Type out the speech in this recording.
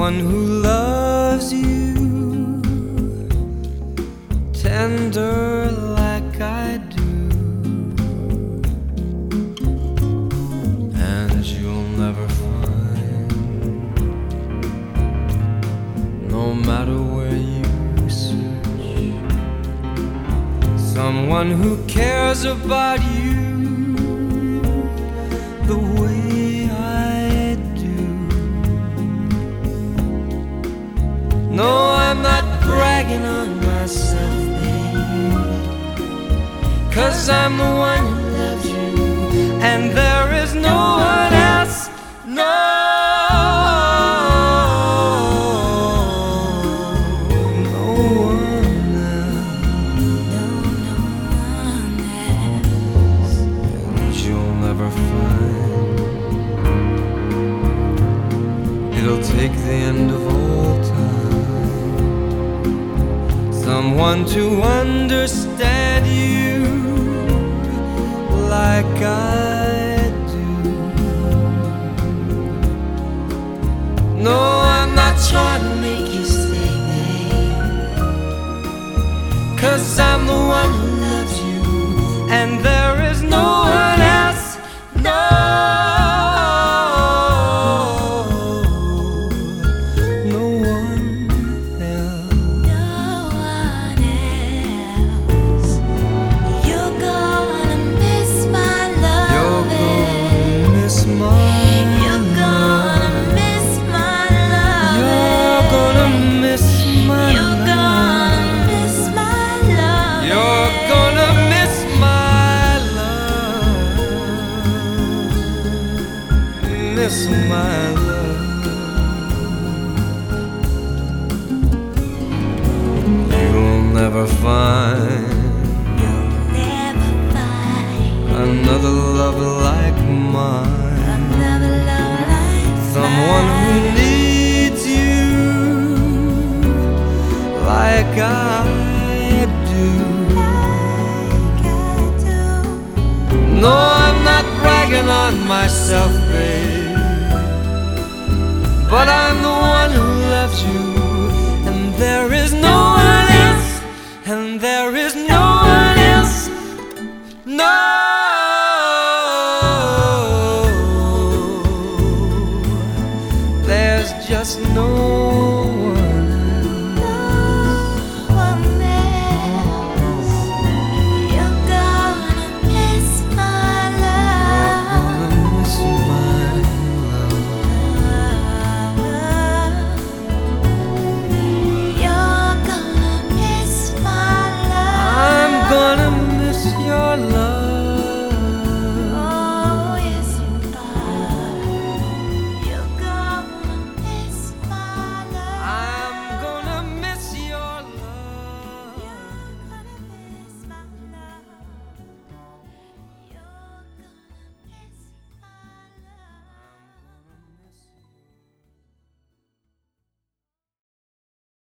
Someone who loves you tender like I do, and you'll never find, no matter where you search, someone who cares about you the way I do. No, I'm not bragging on myself, babe, 'cause I'm the one who loves you, and there is no one else. No, no one else, and you'll never find. It'll take the end of all time, someone to understand you like I do. No, I'm not trying to make you stay, babe, 'cause I'm the one who loves you, and there is no one else. No, no one else. No one else. You're gonna miss my You're love. gonna miss my You're gonna miss my love. You're gonna miss my You're gonna miss my love. You're gonna miss my love. Miss my love. You'll never find Never find another love like mine, another love like someone who mine. needs you like I do. Like I do. No, I'm not bragging on myself, babe, but I'm the one who loves you, and there is no one else, and there is no one else. No, there's just no